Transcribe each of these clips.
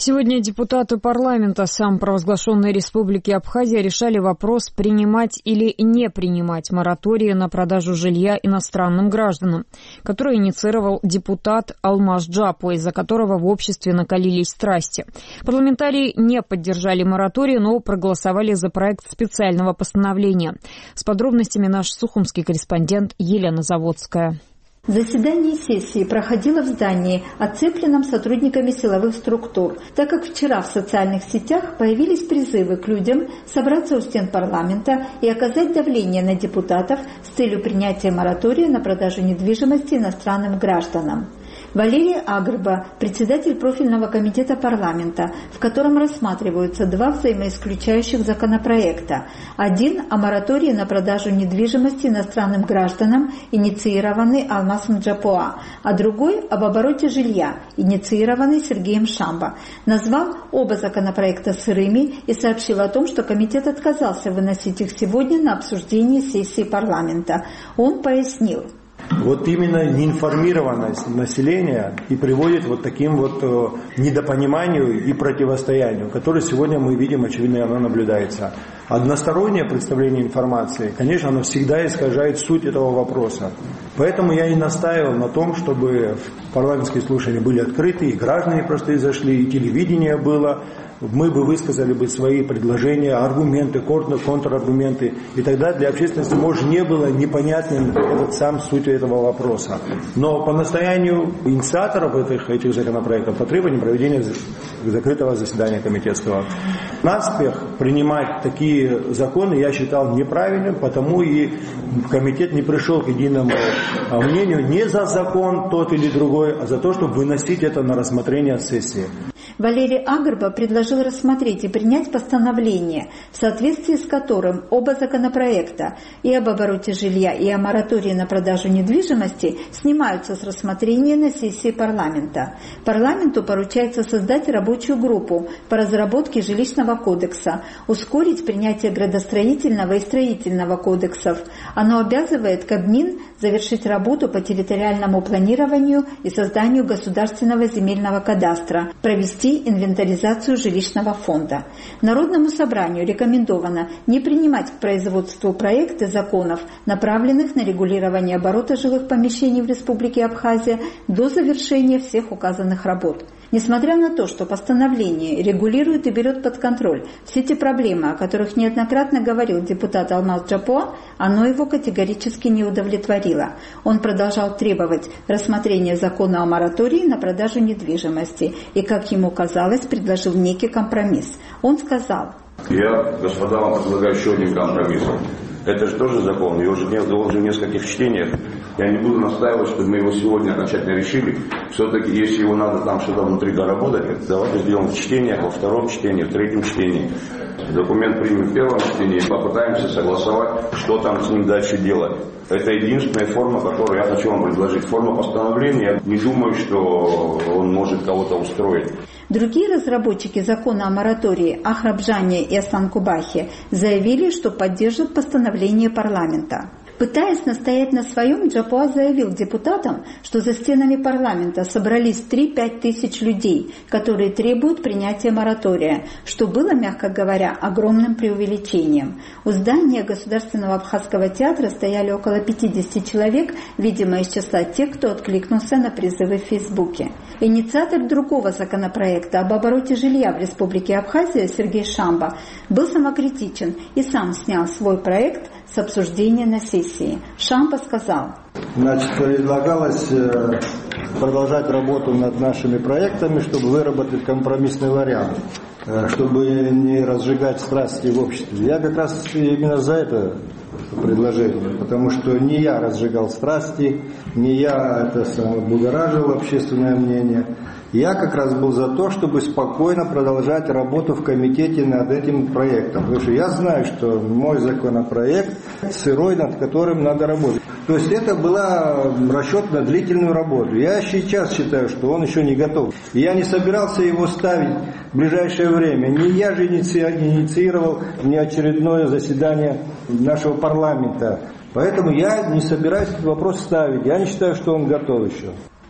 Сегодня депутаты парламента самопровозглашенной Республики Абхазия решали вопрос, принимать или не принимать моратории на продажу жилья иностранным гражданам, который инициировал депутат Алмаз Джапо, из-за которого в обществе накалились страсти. Парламентарии не поддержали мораторий, но проголосовали за проект специального постановления. С подробностями наш сухумский корреспондент Елена Заводская. Заседание сессии проходило в здании, оцепленном сотрудниками силовых структур, так как вчера в социальных сетях появились призывы к людям собраться у стен парламента и оказать давление на депутатов с целью принятия моратория на продажу недвижимости иностранным гражданам. Валерий Агрба, председатель профильного комитета парламента, в котором рассматриваются два взаимоисключающих законопроекта. Один о моратории на продажу недвижимости иностранным гражданам, инициированный Алмазом Джапо, а другой об обороте жилья, инициированный Сергеем Шамбо. Назвал оба законопроекта сырыми и сообщил о том, что комитет отказался выносить их сегодня на обсуждение сессии парламента. Он пояснил. Вот именно неинформированность населения и приводит вот таким вот недопониманию и противостоянию, которое сегодня мы видим, очевидно, оно наблюдается. Одностороннее представление информации, конечно, оно всегда искажает суть этого вопроса. Поэтому я и настаивал на том, чтобы парламентские слушания были открыты, и граждане просто зашли, и телевидение было. Мы бы высказали бы свои предложения, аргументы, контраргументы, и тогда для общественности, может, не было непонятным сам суть этого вопроса. Но по настоянию инициаторов этих законопроектов по требованию проведения закрытого заседания комитетского. Наспех принимать такие законы я считал неправильным, потому и комитет не пришел к единому мнению не за закон тот или другой, а за то, чтобы выносить это на рассмотрение сессии. Валерий Агрба предложил рассмотреть и принять постановление, в соответствии с которым оба законопроекта и об обороте жилья, и о моратории на продажу недвижимости снимаются с рассмотрения на сессии парламента. Парламенту поручается создать рабочую группу по разработке жилищного кодекса, ускорить принятие градостроительного и строительного кодексов. Оно обязывает Кабмин завершить работу по территориальному планированию и созданию государственного земельного кадастра, провести инвентаризацию жилищного фонда. Народному собранию рекомендовано не принимать к производству проекты законов, направленных на регулирование оборота жилых помещений в Республике Абхазия до завершения всех указанных работ. Несмотря на то, что постановление регулирует и берет под контроль все те проблемы, о которых неоднократно говорил депутат Алмаз Джапо, оно его категорически не удовлетворило. Он продолжал требовать рассмотрения закона о моратории на продажу недвижимости и, как ему казалось, предложил некий компромисс. Он сказал: «Я, господа, вам предлагаю еще один компромисс. Это же тоже закон, он же в нескольких чтениях. Я не буду настаивать, чтобы мы его сегодня окончательно решили. Все-таки, если его надо там что-то внутри доработать, давайте сделаем в чтениях, во втором чтении, в третьем чтении. Документ примем в первом чтении и попытаемся согласовать, что там с ним дальше делать. Это единственная форма, которую я хочу вам предложить. Форма постановления. Я не думаю, что он может кого-то устроить». Другие разработчики закона о моратории Ахрабжане и Асанкубахе заявили, что поддержат постановление парламента. Пытаясь настоять на своем, Джапо заявил депутатам, что за стенами парламента собрались 3-5 тысяч людей, которые требуют принятия моратория, что было, мягко говоря, огромным преувеличением. У здания Государственного абхазского театра стояли около 50 человек, видимо, из числа тех, кто откликнулся на призывы в Фейсбуке. Инициатор другого законопроекта об обороте жилья в Республике Абхазия Сергей Шамбо был самокритичен и сам снял свой проект с обсуждения на сессии. Шамбо сказал: предлагалось продолжать работу над нашими проектами, чтобы выработать компромиссный вариант, чтобы не разжигать страсти в обществе. Я как раз именно за это предложение, потому что не я разжигал страсти, не я будоражил общественное мнение. Я как раз был за то, чтобы спокойно продолжать работу в комитете над этим проектом. Потому что я знаю, что мой законопроект сырой, над которым надо работать. То есть это был расчет на длительную работу. Я сейчас считаю, что он еще не готов. И я не собирался его ставить в ближайшее время. Не я же инициировал неочередное заседание нашего парламента. Поэтому я не собираюсь этот вопрос ставить. Я не считаю, что он готов еще.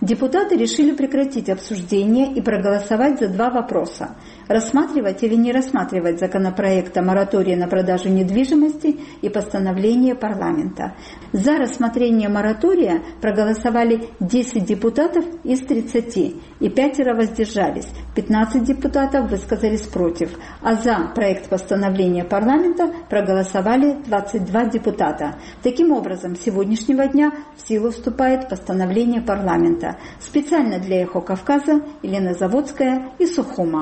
Депутаты решили прекратить обсуждение и проголосовать за два вопроса: рассматривать или не рассматривать законопроект о моратории на продажу недвижимости и постановление парламента. За рассмотрение моратория проголосовали 10 депутатов из 30, и 5 воздержались, 15 депутатов высказались против, а за проект постановления парламента проголосовали 22 депутата. Таким образом, с сегодняшнего дня в силу вступает постановление парламента. Специально для «Эхо Кавказа» Елена Заводская и Сухума.